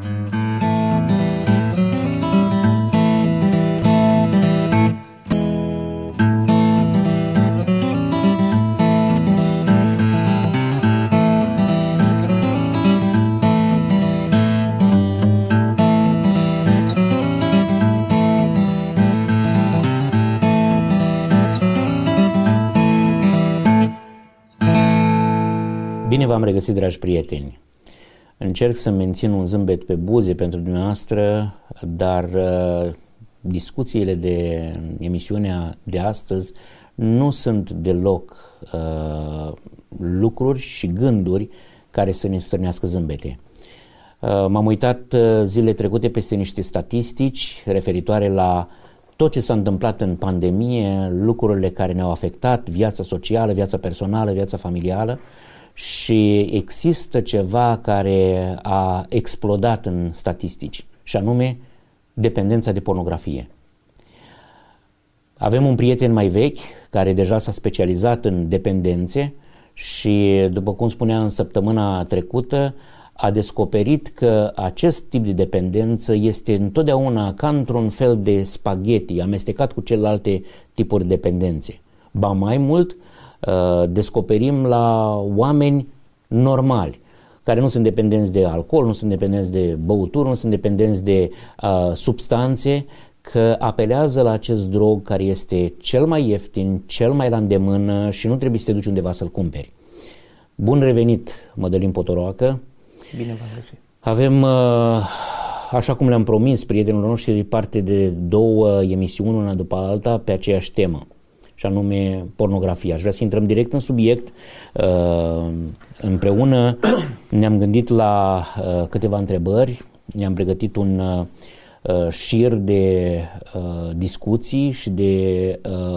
Bine v-am regăsit, dragi prieteni. Încerc să mențin un zâmbet pe buze pentru dumneavoastră, dar discuțiile de emisiunea de astăzi nu sunt deloc lucruri și gânduri care să ne stârnească zâmbete. M-am uitat zilele trecute peste niște statistici referitoare la tot ce s-a întâmplat în pandemie, lucrurile care ne-au afectat, viața socială, viața personală, viața familială, și există ceva care a explodat în statistici, și anume dependența de pornografie. Avem un prieten mai vechi care deja s-a specializat în dependențe și, după cum spunea în săptămâna trecută, a descoperit că acest tip de dependență este întotdeauna ca într-un fel de spaghetti amestecat cu celelalte tipuri de dependențe. Ba mai mult, descoperim la oameni normali, care nu sunt dependenți de alcool, nu sunt dependenți de băuturi, nu sunt dependenți de substanțe, că apelează la acest drog care este cel mai ieftin, cel mai la îndemână și nu trebuie să te duci undeva să-l cumperi. Bun revenit, Mădălin Potoroacă! Bine v-am găsit! Avem, așa cum le-am promis prietenilor noștri, parte de 2 emisiuni, una după alta, pe aceeași temă, și anume pornografia. Aș vrea să intrăm direct în subiect. Împreună ne-am gândit la câteva întrebări, ne-am pregătit un șir de discuții și de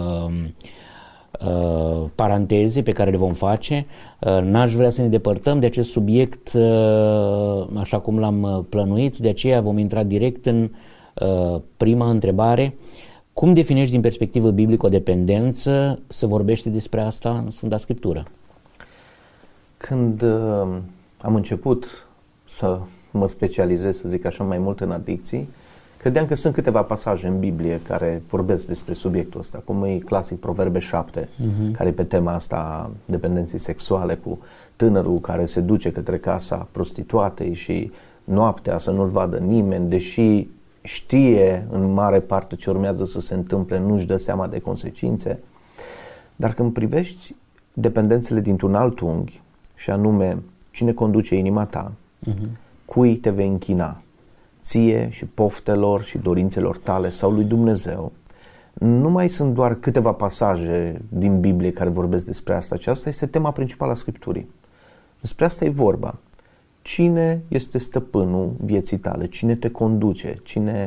paranteze pe care le vom face. N-aș vrea să ne depărtăm de acest subiect așa cum l-am plănuit, de aceea vom intra direct în prima întrebare. Cum definești din perspectivă biblică o dependență? Se vorbește despre asta în Sfânta Scriptură. Când am început să mă specializez, să zic așa, mai mult în adicții, credeam că sunt câteva pasaje în Biblie care vorbesc despre subiectul ăsta, cum e clasic Proverbe 7, care e pe tema asta dependenței sexuale, cu tânărul care se duce către casa prostituatei și noaptea să nu-l vadă nimeni, deși știe în mare parte ce urmează să se întâmple, nu-și dă seama de consecințe. Dar când privești dependențele dintr-un alt unghi, și anume cine conduce inima ta, cui te vei închina, ție și poftelor și dorințelor tale sau lui Dumnezeu, nu mai sunt doar câteva pasaje din Biblie care vorbesc despre asta, ci asta este tema principală a Scripturii. Despre asta e vorba. Cine este stăpânul vieții tale? Cine te conduce?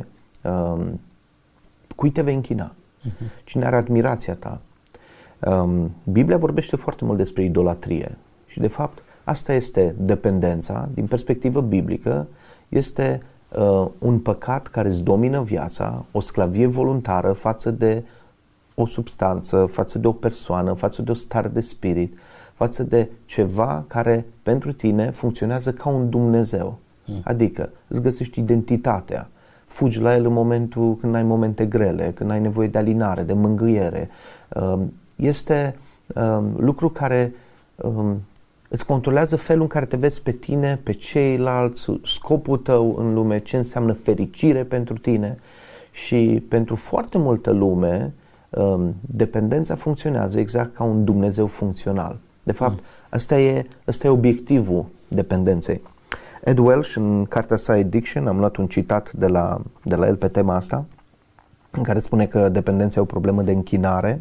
Cui te vei închina? Cine are admirația ta? Biblia vorbește foarte mult despre idolatrie și de fapt asta este dependența. Din perspectivă biblică este un păcat care îți domină viața, o sclavie voluntară față de o substanță, față de o persoană, față de o stare de spirit, față de ceva care pentru tine funcționează ca un Dumnezeu. Adică îți găsești identitatea, fugi la el în momentul când ai momente grele, când ai nevoie de alinare, de mângâiere. Este lucru care îți controlează felul în care te vezi pe tine, pe ceilalți, scopul tău în lume, ce înseamnă fericire pentru tine. Și pentru foarte multă lume dependența funcționează exact ca un Dumnezeu funcțional. De fapt, ăsta e obiectivul dependenței. Ed Welch, în cartea sa Addiction, am luat un citat de la el pe tema asta, în care spune că dependența e o problemă de închinare,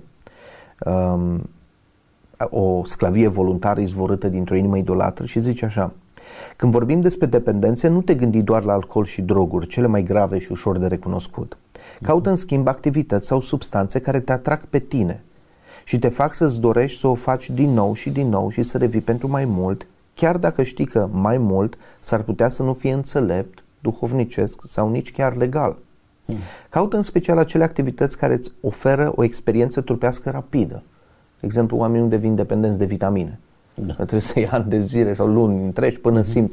o sclavie voluntară izvorâtă dintr-o inimă idolatră, și zice așa: când vorbim despre dependențe, nu te gândi doar la alcool și droguri, cele mai grave și ușor de recunoscut. Caută în schimb activități sau substanțe care te atrag pe tine și te fac să-ți dorești să o faci din nou și din nou și să revii pentru mai mult, chiar dacă știi că mai mult s-ar putea să nu fie înțelept, duhovnicesc sau nici chiar legal. Caută în special acele activități care îți oferă o experiență trupească rapidă. De exemplu, oamenii nu devin dependenți de vitamine. Trebuie să ia ani de zile sau luni întregi până simți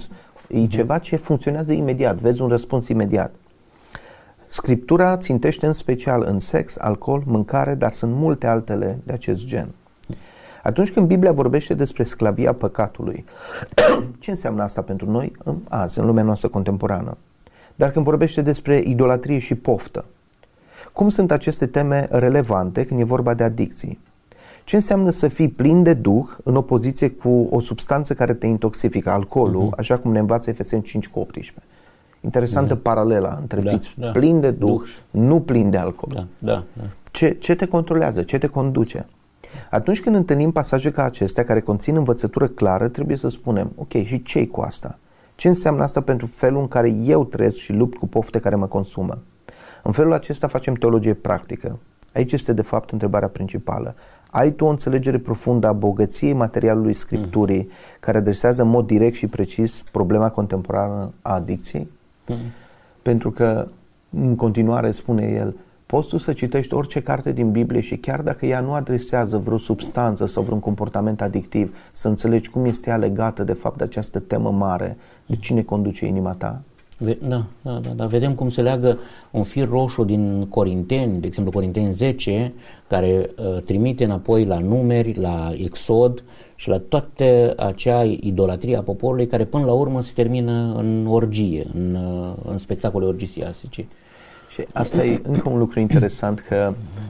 E ceva ce funcționează imediat, vezi un răspuns imediat. Scriptura țintește în special în sex, alcool, mâncare, dar sunt multe altele de acest gen. Atunci când Biblia vorbește despre sclavia păcatului, ce înseamnă asta pentru noi azi, în lumea noastră contemporană? Dar când vorbește despre idolatrie și poftă, cum sunt aceste teme relevante când e vorba de adicții? Ce înseamnă să fii plin de Duh în opoziție cu o substanță care te intoxifică, alcoolul, așa cum ne învață Efeseni 5:18? Interesantă paralela între fiți plin de Duh, nu plin de alcool. Ce te controlează? Ce te conduce? Atunci când întâlnim pasaje ca acestea care conțin învățătură clară, trebuie să spunem, ok, și ce-i cu asta? Ce înseamnă asta pentru felul în care eu trăiesc și lupt cu pofte care mă consumă? În felul acesta facem teologie practică. Aici este de fapt întrebarea principală. Ai tu o înțelegere profundă a bogăției materialului Scripturii care adresează în mod direct și precis problema contemporană a adicției? Pentru că în continuare spune el, poți tu să citești orice carte din Biblie și chiar dacă ea nu adresează vreo substanță sau vreun comportament adictiv, să înțelegi cum este ea legată de fapt de această temă mare, de cine conduce inima ta? Da. Vedem cum se leagă un fir roșu din Corinteni, de exemplu Corinteni 10, care trimite înapoi la Numeri, la Exod și la toată acea idolatrie a poporului care până la urmă se termină în orgie, în spectacole orgisiastice. Și asta e încă un lucru interesant, că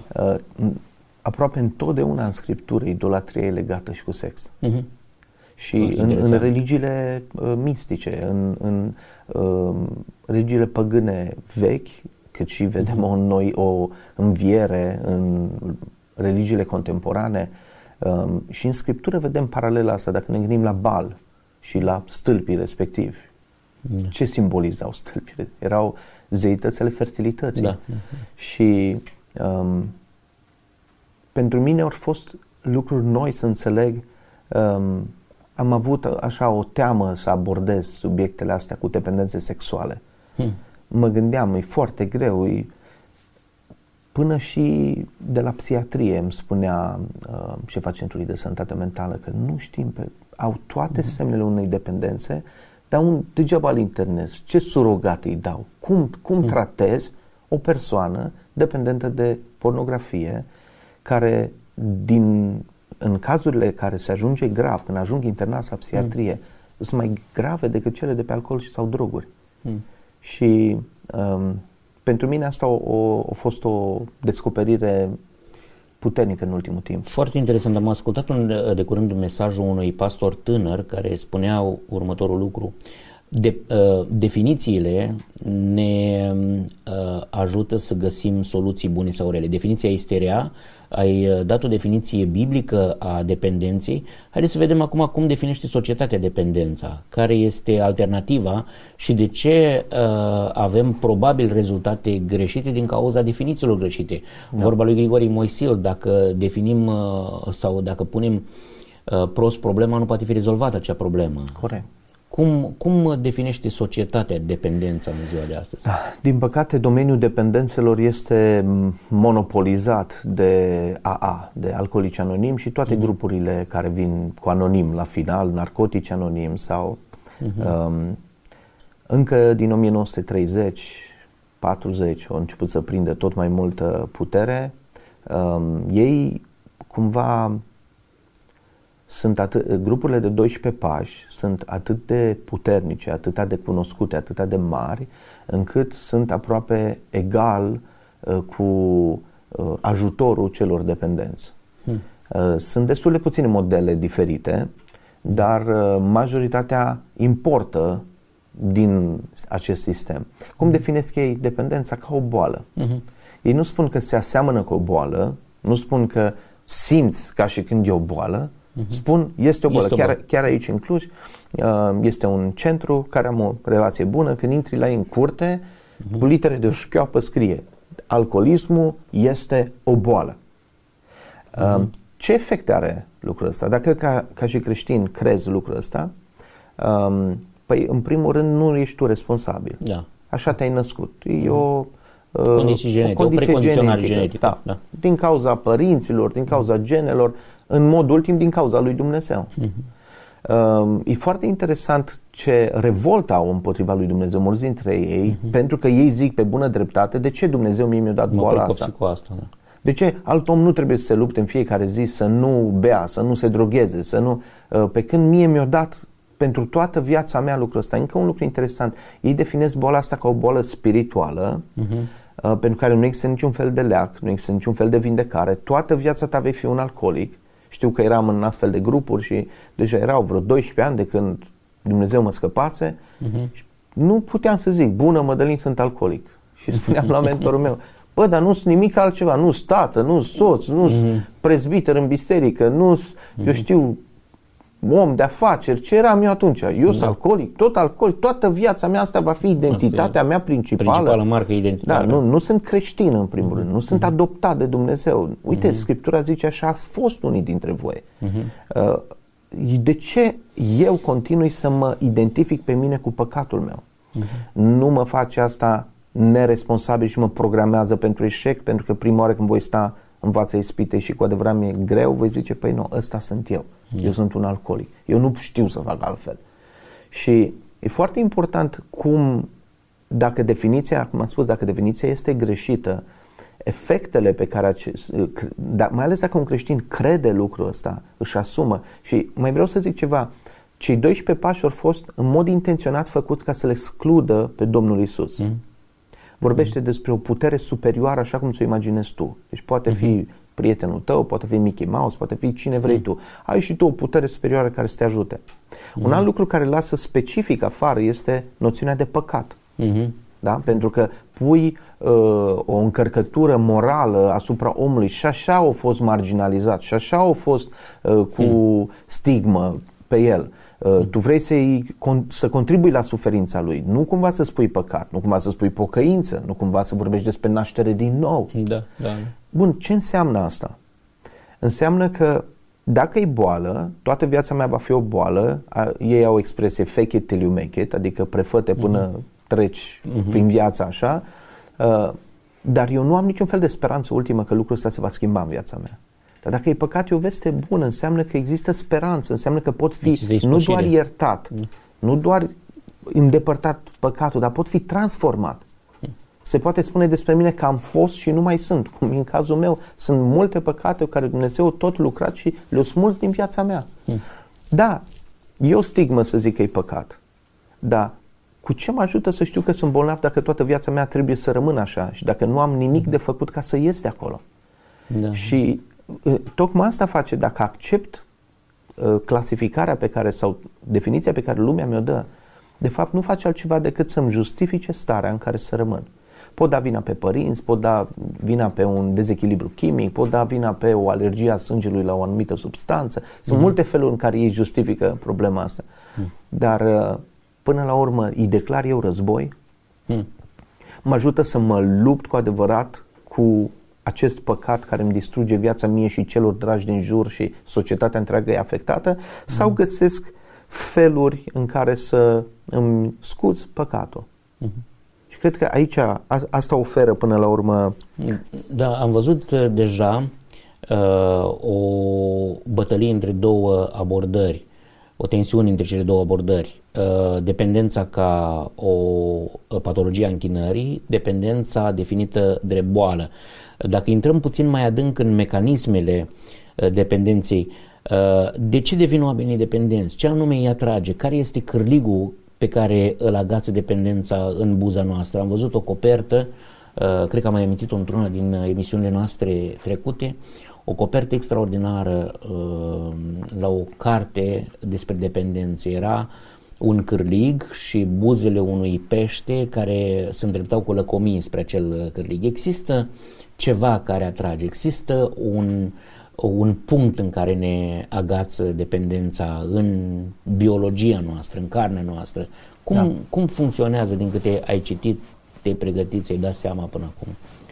aproape întotdeauna în Scriptură idolatria e legată și cu sex. Și în religiile mistice, în religiile păgâne vechi, cât și vedem noi o înviere în religiile contemporane, și în Scriptură vedem paralela asta, dacă ne gândim la Baal și la stâlpii respectivi. Ce simbolizau stâlpile? Erau zeitățile fertilității. Și pentru mine au fost lucruri noi să înțeleg. Am avut așa o teamă să abordez subiectele astea cu dependențe sexuale. Mă gândeam, e foarte greu, până și de la psihiatrie îmi spunea șefa Centrului de Sănătate Mentală că nu știm, au toate semnele unei dependențe, dar degeaba al internet, ce surogat îi dau? Cum tratezi o persoană dependentă de pornografie care în cazurile care se ajunge grav, când ajung internați la psihiatrie, sunt mai grave decât cele de pe alcool sau droguri. Și pentru mine asta a fost o descoperire puternică în ultimul timp. Foarte interesant. Am ascultat de curând mesajul unui pastor tânăr care spunea următorul lucru. Definițiile ne ajută să găsim soluții bune sau rele. Definiția este rea. Ai dat o definiție biblică a dependenței. Haideți să vedem acum cum definește societatea dependența, care este alternativa și de ce avem probabil rezultate greșite din cauza definițiilor greșite. Vorba lui Grigore Moisil, dacă definim sau dacă punem prost problema, nu poate fi rezolvată acea problemă. Corect. Cum definește societatea dependența în ziua de astăzi? Din păcate, domeniul dependențelor este monopolizat de AA, de Alcoolici Anonimi și toate grupurile care vin cu anonim la final, Narcotici Anonimi sau încă din 1930, 40 au început să prindă tot mai multă putere. Ei cumva grupurile de 12 pași sunt atât de puternice, atât de cunoscute, atât de mari, încât sunt aproape egal cu ajutorul celor dependenți. Sunt destul de puține modele diferite, dar majoritatea importă din acest sistem. Cum definesc ei dependența? Ca o boală. Ei nu spun că se aseamănă cu o boală, nu spun că simți ca și când e o boală, spun, este o boală. Chiar aici în Cluj este un centru care am o relație bună. Când intri la ei în curte, cu litere de șchioapă scrie: alcoolismul este o boală. Ce efect are lucrul ăsta? Dacă ca și creștin crezi lucrul ăsta, păi în primul rând nu ești tu responsabil. Așa te-ai născut. E o condiție genetică. Da. Din cauza părinților, din cauza genelor, în mod ultim din cauza lui Dumnezeu. E foarte interesant ce revoltă au împotriva lui Dumnezeu mulți dintre ei, pentru că ei zic pe bună dreptate, de ce Dumnezeu mie mi-a dat boala asta? Cu asta, da. De ce alt om nu trebuie să se lupte în fiecare zi, să nu bea, să nu se drogheze, să nu... Pe când mie mi-a dat pentru toată viața mea lucrul ăsta. Încă un lucru interesant, ei definesc boala asta ca o boală spirituală, pentru care nu există niciun fel de leac, nu există niciun fel de vindecare, toată viața ta vei fi un alcoolic. Știu că eram în astfel de grupuri și deja erau vreo 12 ani de când Dumnezeu mă scăpase. Și nu puteam să zic, bună Mădălin, sunt alcoolic. Și spuneam la mentorul meu, bă, dar nu-s nimic altceva, nu-s tată, nu-s soț, nu-s prezbiter în biserică, nu-s, eu știu, om de afaceri, ce eram eu atunci? Eu sunt alcoolic, tot alcoolic, toată viața mea asta va fi identitatea mea principală. Principală marcă identitară. Da, nu sunt creștin în primul rând, nu sunt adoptat de Dumnezeu. Uite, Scriptura zice așa, ați fost unii dintre voi. De ce eu continui să mă identific pe mine cu păcatul meu? Nu mă face asta neresponsabil și mă programează pentru eșec, pentru că prima oară când voi sta în fața ispitei și cu adevărat mi-e greu, voi zice, păi nu, ăsta sunt eu. Eu sunt un alcoolic. Eu nu știu să fac altfel. Și e foarte important cum, dacă definiția, cum am spus, dacă definiția este greșită, efectele pe care, mai ales dacă un creștin crede lucrul ăsta, își asumă. Și mai vreau să zic ceva, cei 12 pași au fost în mod intenționat făcuți ca să le excludă pe Domnul Iisus. Vorbește despre o putere superioară așa cum ți-o imaginezi tu. Deci poate fi prietenul tău, poate fi Mickey Mouse, poate fi cine vrei tu. Ai și tu o putere superioară care să te ajute. Un alt lucru care lasă specific afară este noțiunea de păcat. Da? Pentru că pui o încărcătură morală asupra omului și așa au fost marginalizat și așa au fost cu stigmă pe el. Tu vrei să contribui la suferința lui, nu cumva să spui păcat, nu cumva să spui pocăință, nu cumva să vorbești despre naștere din nou. Da. Bun, ce înseamnă asta? Înseamnă că dacă e boală, toată viața mea va fi o boală, ei au o expresie fake it till you make it, adică prefă-te până treci prin viața așa, dar eu nu am niciun fel de speranță ultimă că lucrul ăsta se va schimba în viața mea. Dar dacă e păcat, e o veste bună, înseamnă că există speranță, înseamnă că pot fi nu doar iertat, nu doar îndepărtat păcatul, dar pot fi transformat. Se poate spune despre mine că am fost și nu mai sunt, cum în cazul meu. Sunt multe păcate care Dumnezeu tot lucrat și le-a smuls din viața mea. Da, e o stigmă să zic că e păcat, dar cu ce mă ajută să știu că sunt bolnav dacă toată viața mea trebuie să rămână așa și dacă nu am nimic de făcut ca să ies de acolo? Da. Și tocmai asta face, dacă accept clasificarea pe care sau definiția pe care lumea mi-o dă, de fapt nu face altceva decât să-mi justifice starea în care să rămân. Pot da vina pe părinți, pot da vina pe un dezechilibru chimic, pot da vina pe o alergie a sângelui la o anumită substanță. Sunt multe feluri în care ei justifică problema asta. Dar până la urmă îi declar eu război, mă ajută să mă lupt cu adevărat cu acest păcat care îmi distruge viața mie și celor dragi din jur și societatea întreagă e afectată, sau găsesc feluri în care să îmi scuz păcatul. Și cred că aici asta oferă până la urmă. Da, am văzut deja o bătălie între două abordări, o tensiune între cele două abordări. Dependența ca o patologie a închinării, dependența definită drept boală. Dacă intrăm puțin mai adânc în mecanismele dependenței, de ce devin oamenii dependenți? Ce anume îi atrage? Care este cârligul pe care îl agață dependența în buza noastră? Am văzut o copertă, cred că am mai amintit-o într-una din emisiunile noastre trecute, o copertă extraordinară la o carte despre dependență. Era un cârlig și buzele unui pește care se îndreptau cu lăcomii spre acel cârlig. Există ceva care atrage, există un punct în care ne agață dependența în biologia noastră, în carnea noastră. Cum funcționează, din câte ai citit, te-ai pregătit, ți-ai dat seama până acum?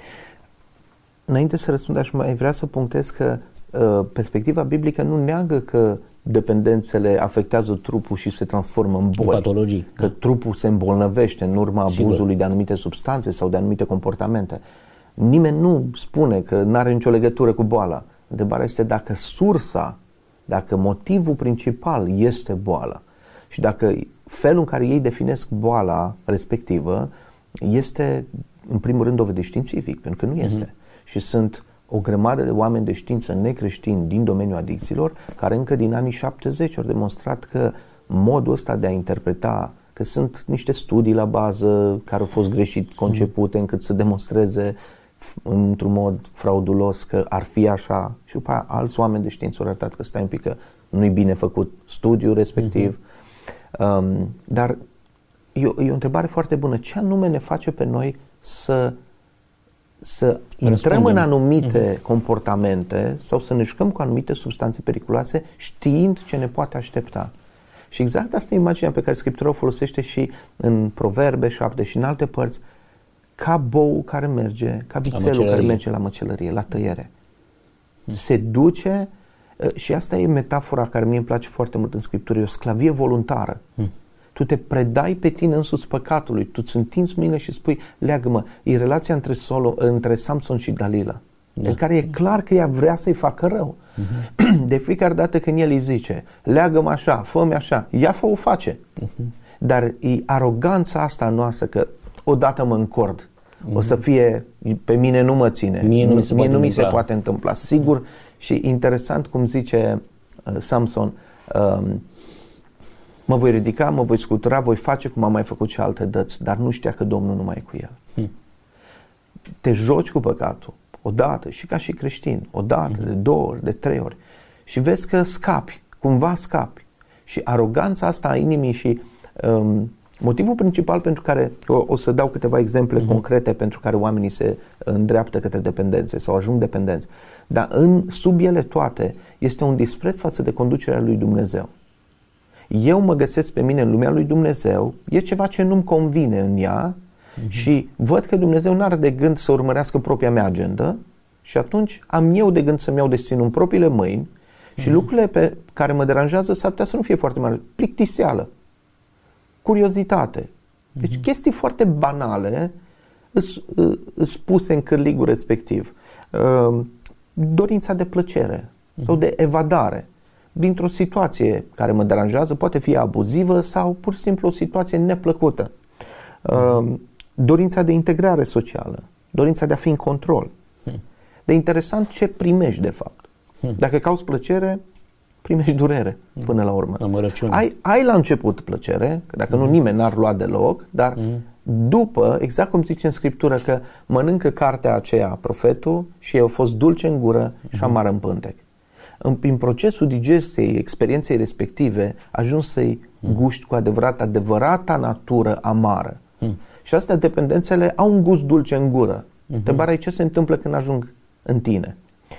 Înainte să răspund, aș mai vrea să punctez că perspectiva biblică nu neagă că dependențele afectează trupul și se transformă în boli. Patologii. Că trupul se îmbolnăvește în urma abuzului de anumite substanțe sau de anumite comportamente. Nimeni nu spune că nu are nicio legătură cu boala. Întrebarea este dacă sursa dacă motivul principal este boala și dacă felul în care ei definesc boala respectivă este, în primul rând, dovedit științific, pentru că nu este. Și sunt o grămadă de oameni de știință necreștini din domeniul adicțiilor care încă din anii 70 au demonstrat că modul ăsta de a interpreta, că sunt niște studii la bază care au fost greșit concepute încât să demonstreze într-un mod fraudulos că ar fi așa, și după aia alți oameni de știință au arătat că stai un pic, că nu-i bine făcut studiul respectiv. Dar e o întrebare foarte bună. Ce anume ne face pe noi să intrăm în anumite comportamente sau să ne jucăm cu anumite substanțe periculoase știind ce ne poate aștepta? Și exact asta e imaginea pe care Scriptura o folosește și în Proverbe 7 și în alte părți, ca bou care merge, ca vițelul care merge la măcelărie, la tăiere. Se duce, și asta e metafora care mie îmi place foarte mult în Scriptură, e o sclavie voluntară. Tu te predai pe tine însuți păcatului, tu îți întinzi mâinile și spui, leagă-mă. E relația între Samson și Dalila, în care e clar că ea vrea să-i facă rău. De fiecare dată când el îi zice, leagă-mă așa, fă-mi așa, ea o face. Dar e aroganța asta noastră că odată mă încord, o să fie, pe mine nu mă ține, mie nu mi se poate întâmpla. Sigur, și interesant cum zice Samson, mă voi ridica, mă voi scutura, voi face cum am mai făcut și alte dăți, dar nu știa că Domnul nu mai e cu el. Te joci cu păcatul, odată, și ca și creștin, odată, de 2 ori, de 3 ori, și vezi că scapi, cumva scapi. Și aroganța asta a inimii și motivul principal pentru care, o să dau câteva exemple concrete pentru care oamenii se îndreaptă către dependențe sau ajung dependenți, dar sub ele toate este un dispreț față de conducerea lui Dumnezeu. Eu mă găsesc pe mine în lumea lui Dumnezeu, e ceva ce nu-mi convine în ea și văd că Dumnezeu n-are de gând să urmărească propria mea agendă și atunci am eu de gând să-mi iau destinul în propriile mâini și lucrurile pe care mă deranjează s-ar putea să nu fie foarte mari. Plictiseală, curiozitate. Deci chestii foarte banale spuse în cârligul respectiv. Dorința de plăcere sau de evadare dintr-o situație care mă deranjează, poate fi abuzivă sau pur și simplu o situație neplăcută. Dorința de integrare socială, dorința de a fi în control. De interesant ce primești de fapt. Dacă cauți plăcere, primești durere până la urmă. Ai la început plăcere, că dacă nu nimeni n-ar lua deloc, dar după, exact cum zice în Scriptură că mănâncă cartea aceea, profetul, și ei au fost dulce în gură și amară în pântec. În procesul digestiei, experienței respective, ajungi să-i guști cu adevărata natură amară. Și astea, dependențele, au un gust dulce în gură. Întrebarea e ce se întâmplă când ajung în tine.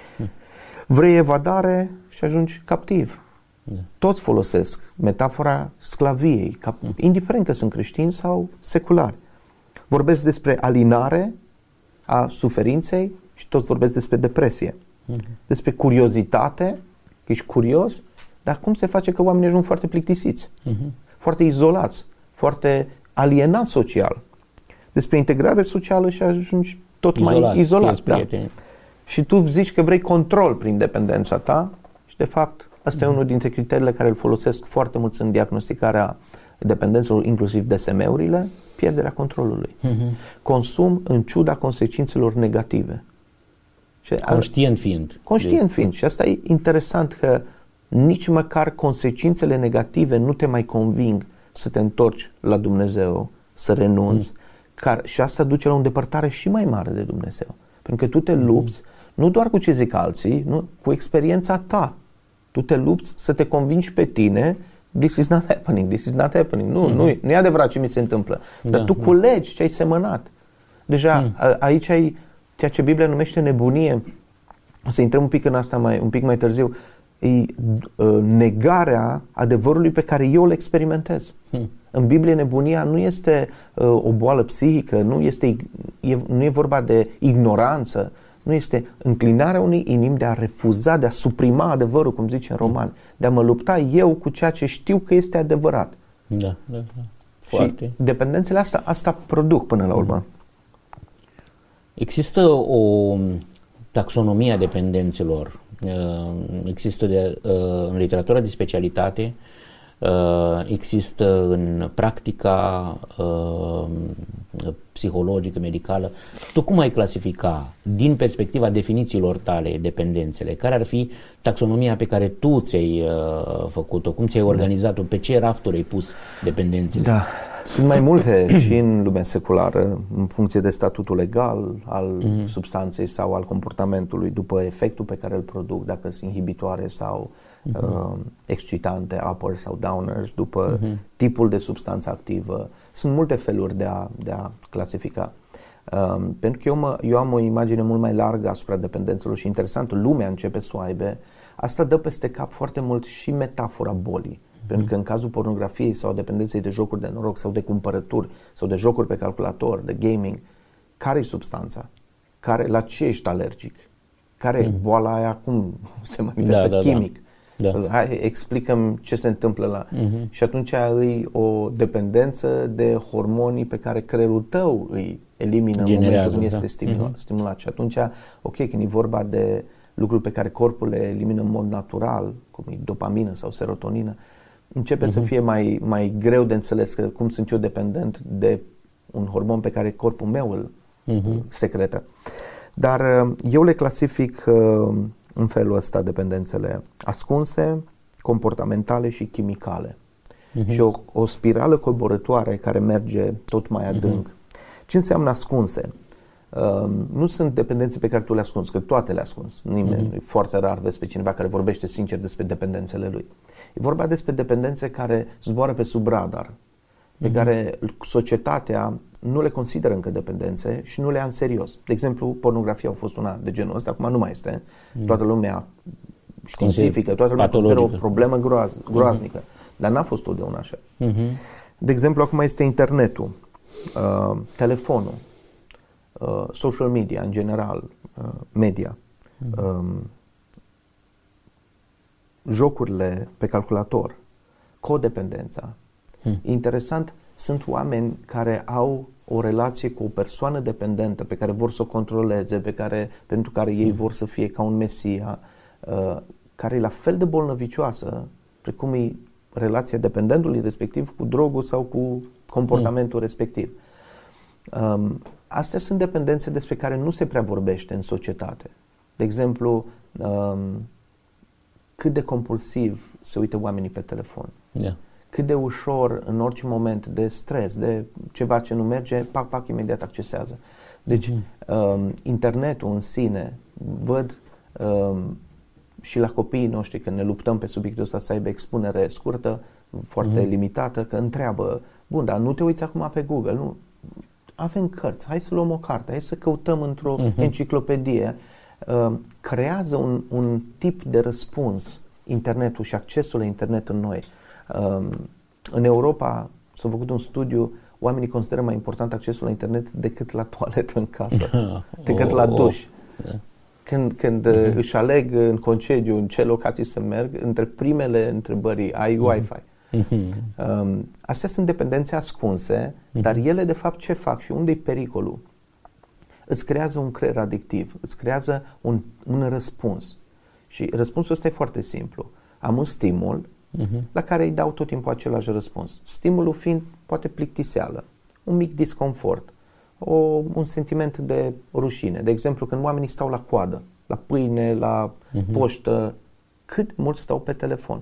Vrei evadare și ajungi captiv. Toți folosesc metafora sclaviei, indiferent că sunt creștini sau seculari. Vorbesc despre alinare a suferinței și toți vorbesc despre depresie. Despre curiozitate, că ești curios, dar cum se face că oamenii ajung foarte plictisiți, foarte izolați, foarte alienați social. Despre integrare socială și ajungi tot mai izolat. Da. Și tu zici că vrei control prin dependența ta și de fapt asta e unul dintre criteriile care îl folosesc foarte mulți în diagnosticarea dependențelor, inclusiv DSM-urile, pierderea controlului. Consum în ciuda consecințelor negative. Conștient fiind. Conștient fiind. Și asta e interesant că nici măcar consecințele negative nu te mai conving să te întorci la Dumnezeu, să renunți. Și asta duce la o îndepărtare și mai mare de Dumnezeu. Pentru că tu te lupți nu doar cu ce zic alții, nu, cu experiența ta. Tu te lupți să te convingi pe tine, this is not happening, this is not happening. Nu e adevărat ce mi se întâmplă. Dar tu culegi ce ai semănat. Deja aici ai ceea ce Biblia numește nebunie. O să intrăm un pic în asta un pic mai târziu. E negarea adevărului pe care eu îl experimentez. În Biblie nebunia nu este o boală psihică, nu e vorba de ignoranță, nu este înclinarea unei inimi de a refuza, de a suprima adevărul, cum zice în Roman, de a mă lupta eu cu ceea ce știu că este adevărat. Da. Și dependențele asta produc până la urmă. Există o taxonomie a dependențelor există în literatura de specialitate, există în practica psihologică, medicală. Tu cum ai clasifica, din perspectiva definițiilor tale, dependențele? Care ar fi taxonomia pe care tu ți-ai făcut-o? Cum ți-ai organizat-o? Pe ce rafturi ai pus dependențele? Da, sunt mai multe și în lumea seculară, în funcție de statutul legal al substanței sau al comportamentului, după efectul pe care îl produc, dacă sunt inhibitoare sau excitante, uppers sau downers, după tipul de substanță activă. Sunt multe feluri de a clasifica. Pentru că eu am o imagine mult mai largă asupra dependențelor și interesant, lumea începe să o aibă. Asta dă peste cap foarte mult și metafora bolii. Pentru că în cazul pornografiei sau dependenței de jocuri de noroc sau de cumpărături sau de jocuri pe calculator, de gaming, care e substanța? La ce ești alergic? Care e boala aia? Cum se manifestă chimic? Da. Hai, explicăm ce se întâmplă la... Și atunci e o dependență de hormonii pe care creierul tău îi elimină în momentul când este stimulat. Și atunci, ok, când e vorba de lucruri pe care corpul le elimină în mod natural, cum e dopamină sau serotonină, începe să fie mai greu de înțeles că cum sunt eu dependent de un hormon pe care corpul meu îl secretă. Dar eu le clasific în felul ăsta dependențele ascunse, comportamentale și chimicale. Și o spirală coborătoare care merge tot mai adânc. Ce înseamnă ascunse? Nu sunt dependențe pe care tu le ascunzi, că toate le ascunzi. Nimeni, e foarte rar vezi pe cineva care vorbește sincer despre dependențele lui. E vorba despre dependențe care zboară pe sub radar, pe care societatea nu le consideră încă dependențe și nu le ia în serios. De exemplu, pornografia a fost una de genul ăsta, acum nu mai este. Toată lumea științifică, toată lumea consideră o problemă groaznică, dar n-a fost totdeauna așa. De exemplu, acum este internetul, telefonul, social media în general, media, jocurile pe calculator, codependența. Interesant, sunt oameni care au o relație cu o persoană dependentă pe care vor să o controleze, pentru care ei vor să fie ca un mesia, care e la fel de bolnăvicioasă precum e relația dependentului respectiv cu drogul sau cu comportamentul respectiv. Astea sunt dependențe despre care nu se prea vorbește în societate. De exemplu, cât de compulsiv se uită oamenii pe telefon. Cât de ușor, în orice moment de stres, de ceva ce nu merge, pac, imediat accesează. Deci, internetul în sine, văd și la copiii noștri, când ne luptăm pe subiectul ăsta să aibă expunere scurtă, foarte limitată, că întreabă, bun, dar nu te uiți acum pe Google, nu? Avem cărți, hai să luăm o carte, hai să căutăm într-o enciclopedie. Creează un tip de răspuns internetul și accesul la internet în noi. În Europa s-a făcut un studiu, oamenii consideră mai important accesul la internet decât la toaletă în casă, decât la duș. Când își aleg în concediu în ce locații să merg, între primele întrebări ai Wi-Fi. Astea sunt dependențe ascunse, dar ele de fapt ce fac și unde e pericolul? Îți creează un creier adictiv, îți creează un răspuns. Și răspunsul ăsta e foarte simplu. Am un stimul la care îi dau tot timpul același răspuns. Stimulul fiind poate plictiseală, un mic disconfort, un sentiment de rușine. De exemplu, când oamenii stau la coadă, la pâine, la poștă, cât mult stau pe telefon.